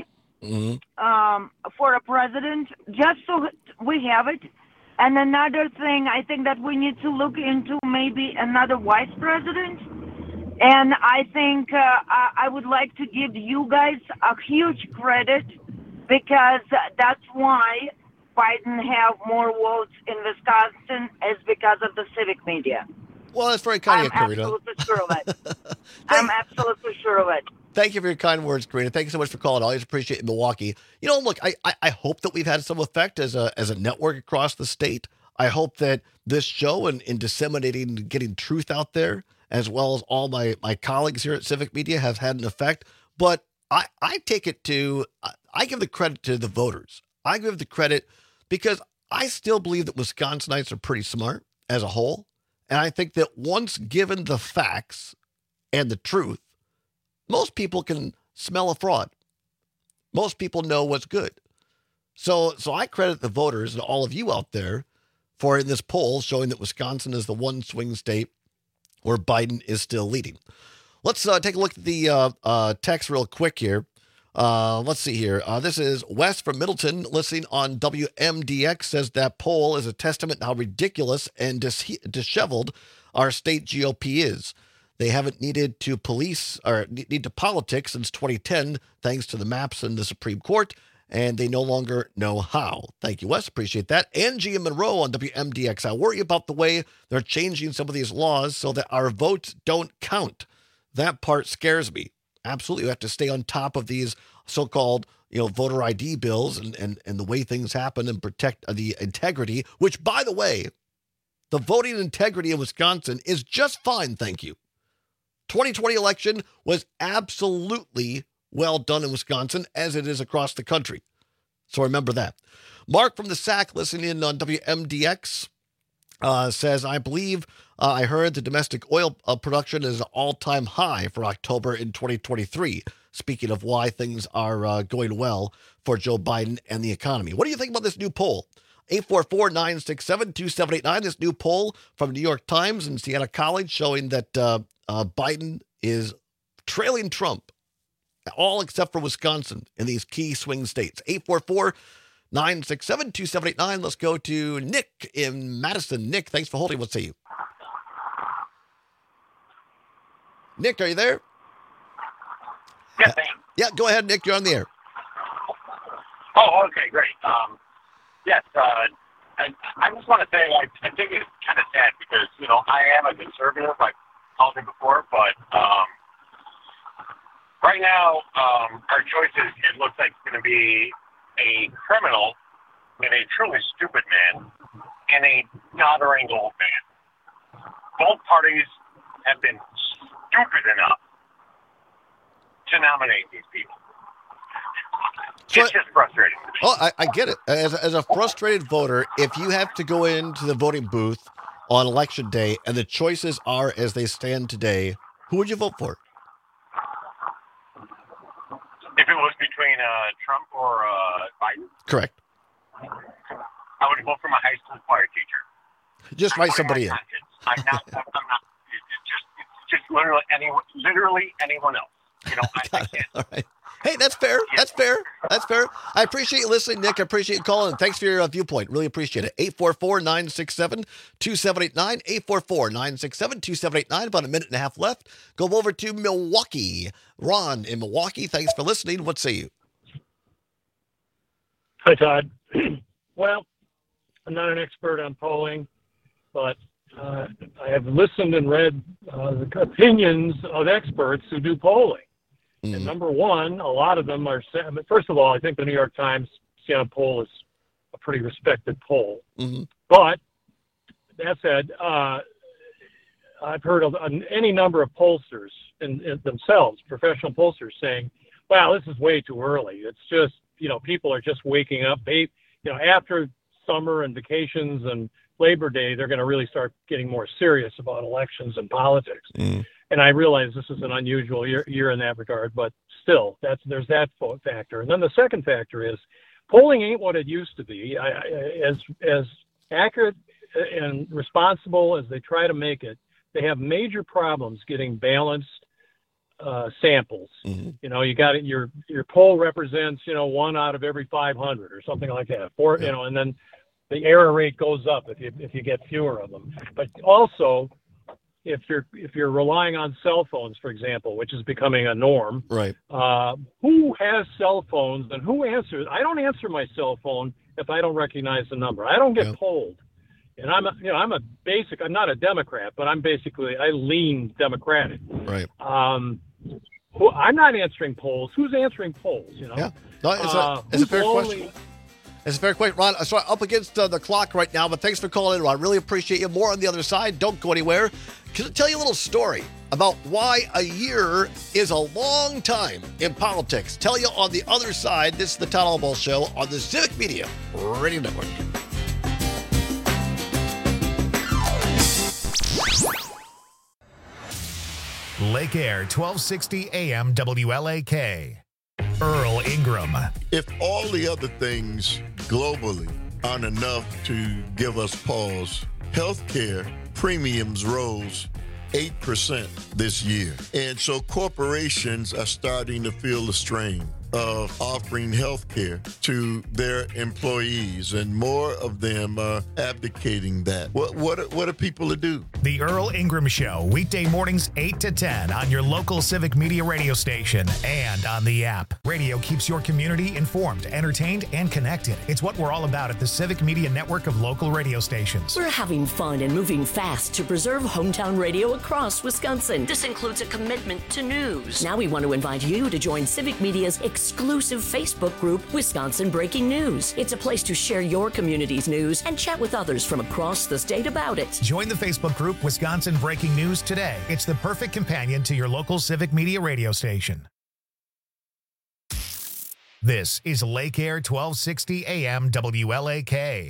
for a president, just so we have it. And another thing, I think that we need to look into maybe another vice president. And I think I would like to give you guys a huge credit, because that's why Biden have more votes in Wisconsin is because of the civic media. Well, that's very kind of you, Karina. I'm absolutely sure of it. I'm absolutely sure of it. Thank you for your kind words, Karina. Thank you so much for calling. I always appreciate it in Milwaukee. Look, I hope that we've had some effect as a network across the state. I hope that this show and in disseminating and getting truth out there, as well as all my colleagues here at Civic Media, have had an effect. But I take it I give the credit to the voters. I give the credit because I still believe that Wisconsinites are pretty smart as a whole. And I think that once given the facts and the truth, most people can smell a fraud. Most people know what's good. So I credit the voters and all of you out there for in this poll showing that Wisconsin is the one swing state where Biden is still leading. Let's take a look at the text real quick here. Let's see here. This is Wes from Middleton listening on WMDX, says that poll is a testament to how ridiculous and disheveled our state GOP is. They haven't needed to police or need to politics since 2010, thanks to the maps and the Supreme Court. and they no longer know how. Thank you, Wes. Appreciate that. Angie and Monroe on WMDX. I worry about the way they're changing some of these laws so that our votes don't count. That part scares me. Absolutely. We have to stay on top of these so-called, voter ID bills and the way things happen and protect the integrity, which, by the way, the voting integrity in Wisconsin is just fine, thank you. 2020 election was absolutely well done in Wisconsin, as it is across the country. So remember that. Mark from the SAC, listening in on WMDX, says, I believe I heard the domestic oil production is an all-time high for October in 2023. Speaking of why things are going well for Joe Biden and the economy. What do you think about this new poll? 844-967-2789, this new poll from New York Times and Siena College showing that Biden is trailing Trump, all except for Wisconsin in these key swing states. 844-967-2789. Let's go to Nick in Madison. Nick, thanks for holding. What say you? Nick, are you there? Yes, I am. Yeah, go ahead, Nick. You're on the air. Oh, okay, great. Yes, I just want to say I think it's kind of sad because, I am a conservative. I've called it before, but right now our choices, it looks like it's going to be a criminal and a truly stupid man and a doddering old man. Both parties have been stupid enough to nominate these people. It's just frustrating. Oh, I get it. As a frustrated voter, if you have to go into the voting booth on Election Day and the choices are as they stand today, who would you vote for? If it was between Trump or Biden? Correct. I would vote for my high school choir teacher. Just write somebody in. I'm not. It's just literally anyone else. I can't. All right. Hey, that's fair. That's fair. That's fair. I appreciate you listening, Nick. I appreciate you calling. Thanks for your viewpoint. Really appreciate it. 844-967-2789. 844-967-2789. About a minute and a half left. Go over to Milwaukee. Ron in Milwaukee, thanks for listening. What say you? Hi, Todd. Well, I'm not an expert on polling, but I have listened and read the opinions of experts who do polling. And number one, a lot of them are, first of all, I think the New York Times Siena poll is a pretty respected poll. Mm-hmm. But that said, I've heard of any number of pollsters in themselves, professional pollsters, saying, wow, this is way too early. It's just, people are just waking up. They, after summer and vacations and Labor Day, they're going to really start getting more serious about elections and politics. And I realize this is an unusual year in that regard, but still, there's that factor. And then the second factor is polling ain't what it used to be. As accurate and responsible as they try to make it, they have major problems getting balanced samples. Mm-hmm. You got it. Your poll represents 1 out of every 500 or something like that. And then the error rate goes up if you get fewer of them. But also, if you're relying on cell phones, for example, which is becoming a norm, right? Who has cell phones and who answers? I don't answer my cell phone if I don't recognize the number. I don't get polled, and I'm not a Democrat, but I lean Democratic. Right. I'm not answering polls. Who's answering polls? Yeah. No, it's a fair question. It's a fair question, Ron. So up against the clock right now, but thanks for calling in, Ron. Really appreciate you. More on the other side. Don't go anywhere. Can I tell you a little story about why a year is a long time in politics? Tell you on the other side. This is the Todd Albaugh Show on the Civic Media Radio Network. Lake Air, 1260 AM WLAK. Earl Ingram. If all the other things globally aren't enough to give us pause, healthcare premiums rose 8% this year. And so corporations are starting to feel the strain. of offering health care to their employees, and more of them are abdicating that. What are people to do? The Earl Ingram Show, weekday mornings 8 to 10 on your local Civic Media radio station and on the app. Radio keeps your community informed, entertained, and connected. It's what we're all about at the Civic Media network of local radio stations. We're having fun and moving fast to preserve hometown radio across Wisconsin. This includes a commitment to news. Now we want to invite you to join Civic Media's exclusive Facebook group, Wisconsin Breaking News. It's a place to share your community's news and chat with others from across the state about it. Join the Facebook group Wisconsin Breaking News today. It's the perfect companion to your local Civic Media radio station. This is Lake Air 1260 AM WLAK.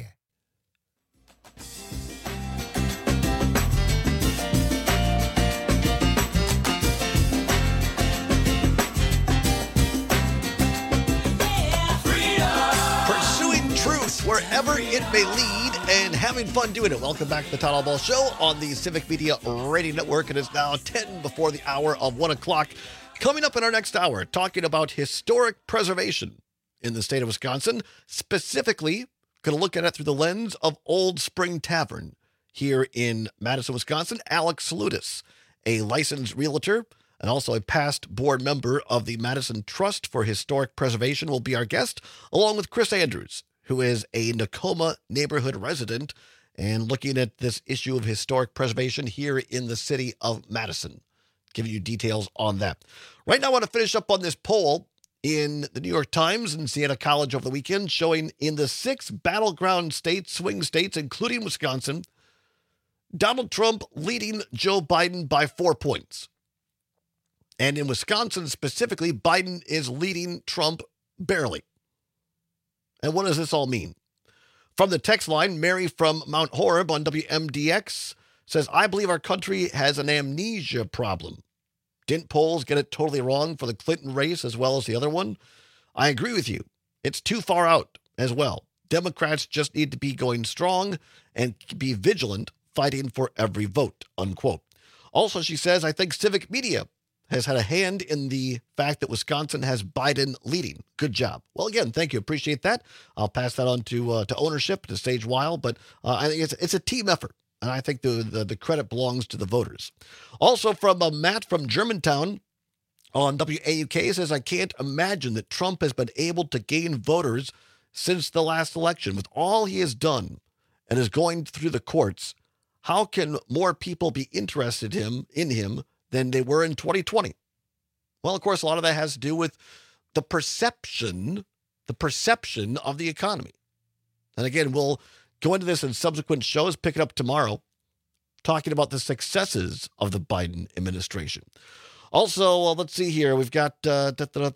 Wherever it may lead, and having fun doing it. Welcome back to the Todd Ball Show on the Civic Media Radio Network. It is now 10 before the hour of 1 o'clock. Coming up in our next hour, talking about historic preservation in the state of Wisconsin. Specifically, going to look at it through the lens of Old Spring Tavern here in Madison, Wisconsin. Alex Salutis, a licensed realtor and also a past board member of the Madison Trust for Historic Preservation, will be our guest, along with Chris Andrews, who is a Nakoma neighborhood resident and looking at this issue of historic preservation here in the city of Madison. Giving you details on that. Right now, I want to finish up on this poll in the New York Times and Siena College over the weekend, showing in the 6 battleground states, swing states, including Wisconsin, Donald Trump leading Joe Biden by 4 points. And in Wisconsin specifically, Biden is leading Trump barely. And what does this all mean? From the text line, Mary from Mount Horeb on WMDX says, I believe our country has an amnesia problem. Didn't polls get it totally wrong for the Clinton race as well as the other one? I agree with you. It's too far out as well. Democrats just need to be going strong and be vigilant, fighting for every vote, unquote. Also, she says, I think Civic Media has had a hand in the fact that Wisconsin has Biden leading. Good job. Well, again, thank you. Appreciate that. I'll pass that on to ownership, to Sage Weil, but I think it's a team effort, and I think the credit belongs to the voters. Also from Matt from Germantown on WAUK says, I can't imagine that Trump has been able to gain voters since the last election. With all he has done and is going through the courts, how can more people be interested in him than they were in 2020? Well, of course, a lot of that has to do with the perception of the economy. And again, we'll go into this in subsequent shows, pick it up tomorrow, talking about the successes of the Biden administration. Also, let's see here. We've got from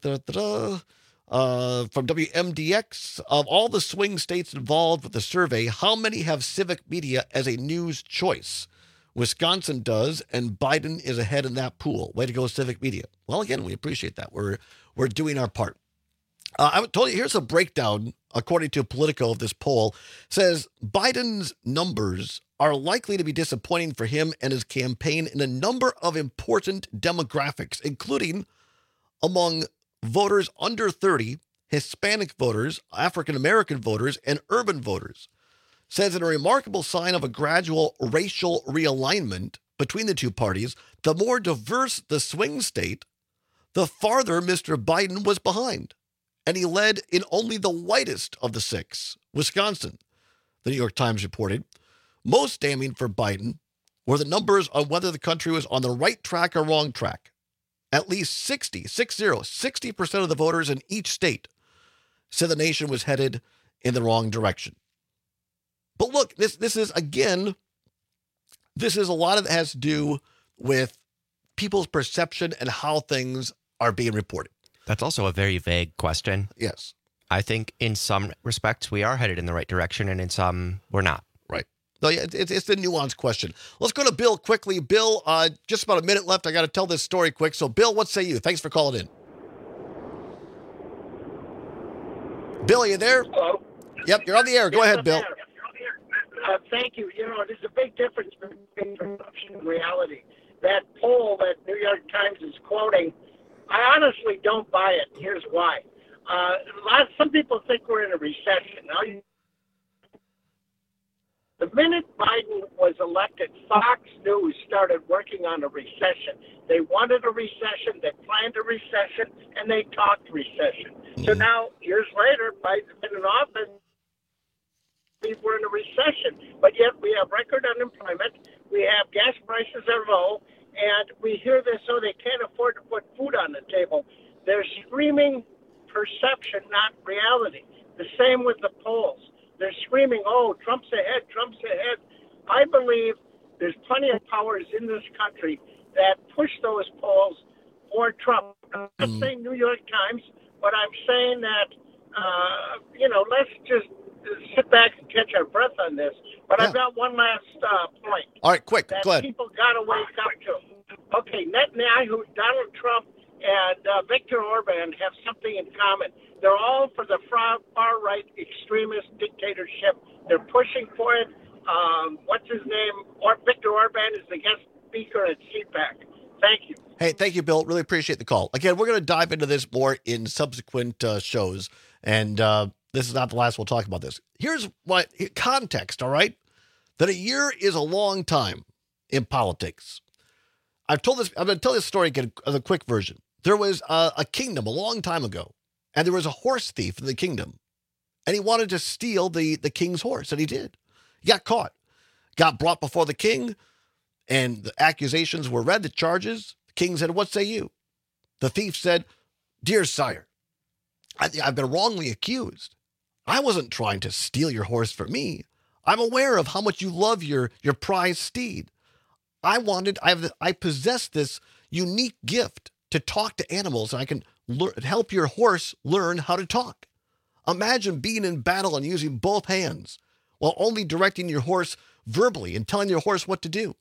WMDX, of all the swing states involved with the survey, how many have Civic Media as a news choice? Wisconsin does, and Biden is ahead in that pool. Way to go, Civic Media. Well, again, we appreciate that. We're doing our part. I told you, here's a breakdown, according to Politico, of this poll. It says Biden's numbers are likely to be disappointing for him and his campaign in a number of important demographics, including among voters under 30, Hispanic voters, African-American voters, and urban voters. Says in a remarkable sign of a gradual racial realignment between the two parties, the more diverse the swing state, the farther Mr. Biden was behind. And he led in only the whitest of the 6, Wisconsin, the New York Times reported. Most damning for Biden were the numbers on whether the country was on the right track or wrong track. At least 60% of the voters in each state said the nation was headed in the wrong direction. But look, this is a lot of it has to do with people's perception and how things are being reported. That's also a very vague question. Yes. I think in some respects we are headed in the right direction, and in some we're not. Right. No, it's the nuanced question. Let's go to Bill quickly. Bill, just about a minute left. I got to tell this story quick. So, Bill, what say you? Thanks for calling in. Bill, are you there? Hello? Yep, you're on the air. Go ahead, Bill. Thank you. You know, there's a big difference between perception and reality. That poll that New York Times is quoting I honestly don't buy it. Here's why. Some people think we're in a recession. Now, the minute Biden was elected, Fox News started working on a recession. They wanted a recession, they planned a recession, and they talked recession. So now, years later, Biden's been in office, we're in a recession. But yet we have record unemployment, we have gas prices are low, and we hear this, so they can't afford to put food on the table. They're screaming perception, not reality. The same with the polls. They're screaming, oh, Trump's ahead, Trump's ahead. I believe there's plenty of powers in this country that push those polls for Trump. I'm not saying New York Times, but I'm saying that, let's just sit back and catch our breath on this. But I've got one last point. All right, quick, that go ahead. People got to wake up to. Okay, Netanyahu, Donald Trump, and Viktor Orban have something in common. They're all for the far-right extremist dictatorship. They're pushing for it. What's his name? Viktor Orban is the guest speaker at CPAC. Thank you. Hey, thank you, Bill. Really appreciate the call. Again, we're going to dive into this more in subsequent shows, and this is not the last we'll talk about this. Here's what context, all right? That a year is a long time in politics. I'm going to tell this story again as a quick version. There was a kingdom a long time ago, and there was a horse thief in the kingdom, and he wanted to steal the king's horse, and he did. He got caught, got brought before the king, and the accusations were read, the charges. The king said, what say you? The thief said, dear sire, I've been wrongly accused. I wasn't trying to steal your horse for me. I'm aware of how much you love your prized steed. I possess this unique gift to talk to animals, and I can help your horse learn how to talk. Imagine being in battle and using both hands while only directing your horse verbally and telling your horse what to do.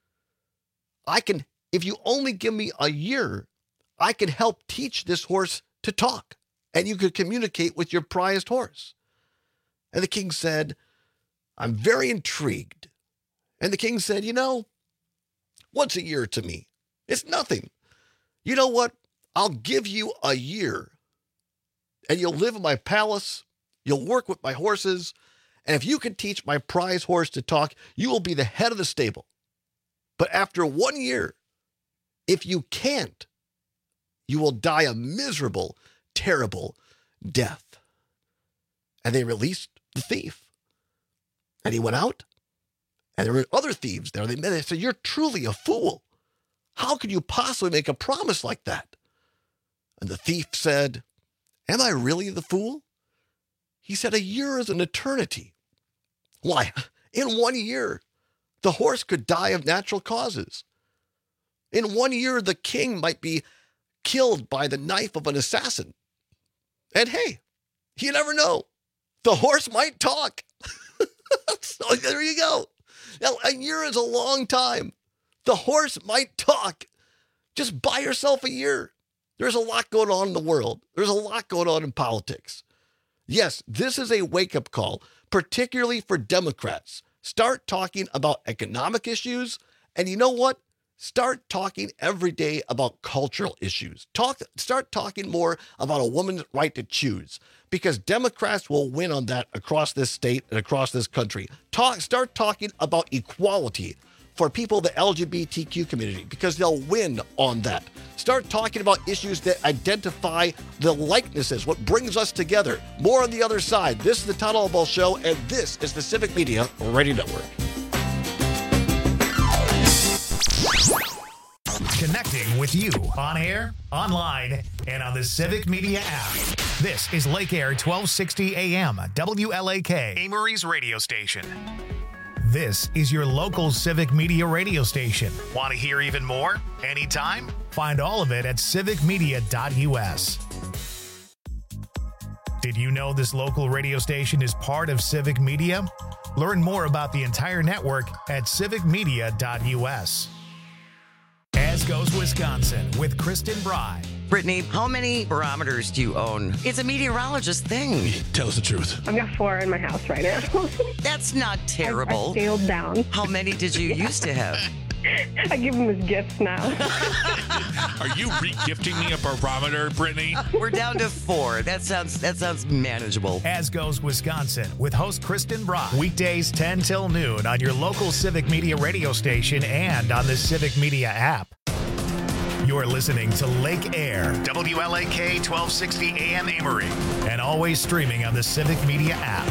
If you only give me a year, I can help teach this horse to talk, and you could communicate with your prized horse. And the king said, I'm very intrigued. And the king said, what's a year to me? It's nothing. You know what? I'll give you a year, and you'll live in my palace. You'll work with my horses. And if you can teach my prize horse to talk, you will be the head of the stable. But after 1 year, if you can't, you will die a miserable, terrible death. And they released the thief. And he went out, and there were other thieves there. They said, you're truly a fool. How could you possibly make a promise like that? And the thief said, am I really the fool? He said, a year is an eternity. Why, in 1 year, the horse could die of natural causes. In 1 year, the king might be killed by the knife of an assassin. And hey, you never know. The horse might talk. So there you go. Now, a year is a long time. The horse might talk. Just buy yourself a year. There's a lot going on in the world. There's a lot going on in politics. Yes, this is a wake-up call, particularly for Democrats. Start talking about economic issues, and you know what? Start talking every day about cultural issues. Start talking more about a woman's right to choose, because Democrats will win on that across this state and across this country. Start talking about equality for people, the LGBTQ community, because they'll win on that. Start talking about issues that identify the likenesses, what brings us together. More on the other side. This is the Todd Albaugh Show, and this is the Civic Media Radio Network. Connecting with you on air, online, and on the Civic Media app. This is Lake Air 1260 AM, WLAK, Amory's radio station. This is your local Civic Media radio station. Want to hear even more? Anytime? Find all of it at civicmedia.us. Did you know this local radio station is part of Civic Media? Learn more about the entire network at civicmedia.us. As goes Wisconsin with Kristen Bry. Brittany, how many barometers do you own? It's a meteorologist thing. Tell us the truth. I've got 4 in my house right now. That's not terrible. I scaled down. How many did you used to have? I give him his gifts now. Are you re-gifting me a barometer, Brittany? We're down to 4. That sounds manageable. As goes Wisconsin with host Kristen Brock. Weekdays 10 till noon on your local Civic Media radio station and on the Civic Media app. You're listening to Lake Air, WLAK 1260 AM Amory, and always streaming on the Civic Media app.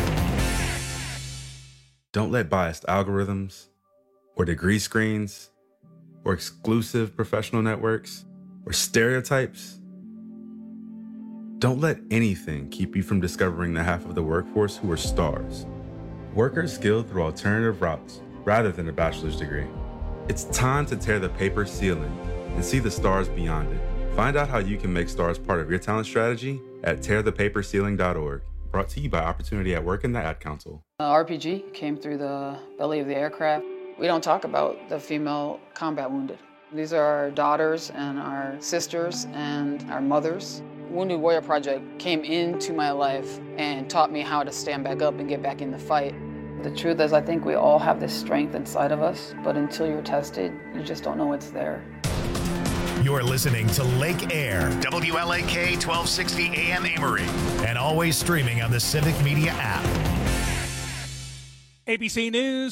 Don't let biased algorithms or degree screens or exclusive professional networks or stereotypes. Don't let anything keep you from discovering the half of the workforce who are stars. Workers skilled through alternative routes rather than a bachelor's degree. It's time to tear the paper ceiling and see the stars beyond it. Find out how you can make stars part of your talent strategy at tearthepaperceiling.org. Brought to you by Opportunity at Work and the Ad Council. RPG came through the belly of the aircraft. We don't talk about the female combat wounded. These are our daughters and our sisters and our mothers. Wounded Warrior Project came into my life and taught me how to stand back up and get back in the fight. The truth is, I think we all have this strength inside of us, but until you're tested, you just don't know it's there. You're listening to Lake Air, WLAK 1260 AM Amory, and always streaming on the Civic Media app. ABC News.